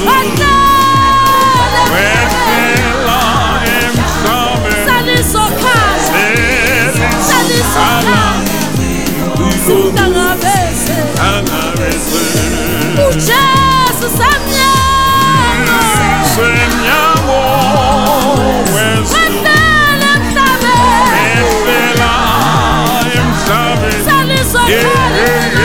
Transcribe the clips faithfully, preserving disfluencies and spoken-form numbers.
Jesu wethela emhlabeni Salisokhala Salisokhala Singangabese Angabese uJesu samnyama Semnyamo wesu wethela emhlabeni wethela emhlabeni Salisokhala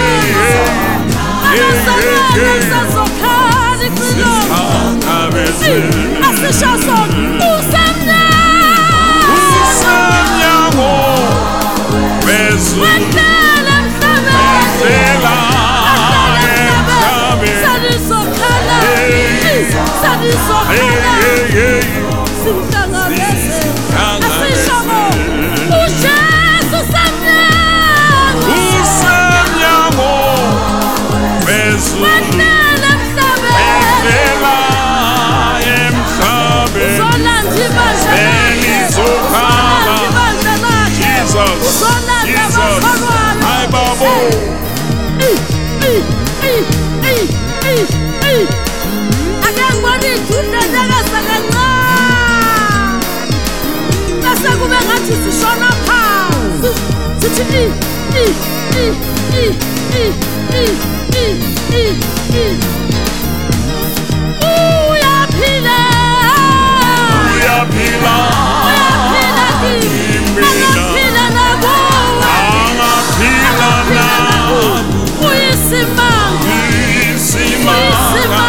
Uyaphila Uyaphila Uyaphila Uyaphila nabo Angaphila nabo Uyisimanga Uyisimanga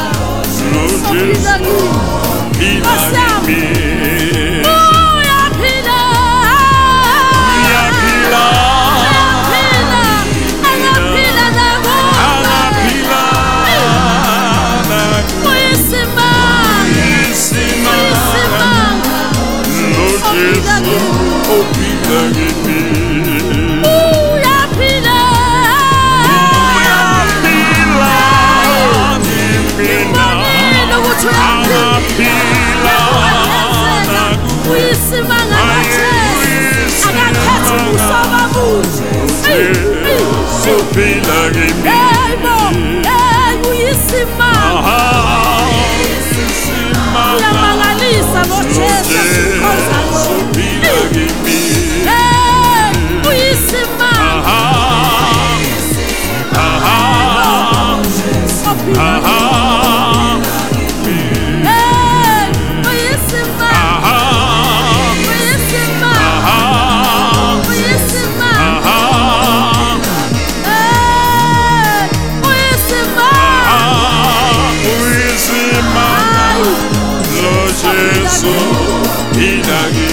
Jesu phila kimi Uyaphila Uyaphila Uyaphila Angaphila nabo Angaphila nabo Uyisimanga Uyisimanga Jesu phila kimi Uyaphila Uyaphila kimi Angaphila Uyisimanga Jesu akakhethi ukusaba kuthi Sophila kimi Hey bo hey uyisimanga Uyamangalisa lo Jesu sikhoza Sophila kimi Hey uyisimanga Sophila Jesu, He